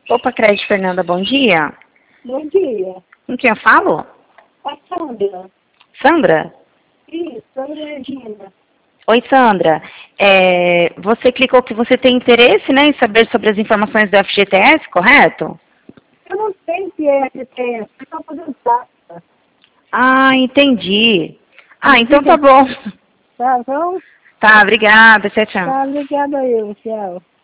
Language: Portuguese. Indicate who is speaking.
Speaker 1: Opa, Crédito Fernanda, bom dia.
Speaker 2: Bom dia.
Speaker 1: Com quem eu falo?
Speaker 2: A Sandra.
Speaker 1: Sandra?
Speaker 2: Isso, Sandra Regina.
Speaker 1: Oi, Sandra. Você clicou que você tem interesse, né, em saber sobre as informações do FGTS, correto?
Speaker 2: Eu não sei se é FTS, eu estou aposentada.
Speaker 1: Ah, entendi. Ah, então tá bom.
Speaker 2: Tá bom?
Speaker 1: Tá, obrigada. Tchau, tchau.
Speaker 2: Tá, obrigada eu, tchau.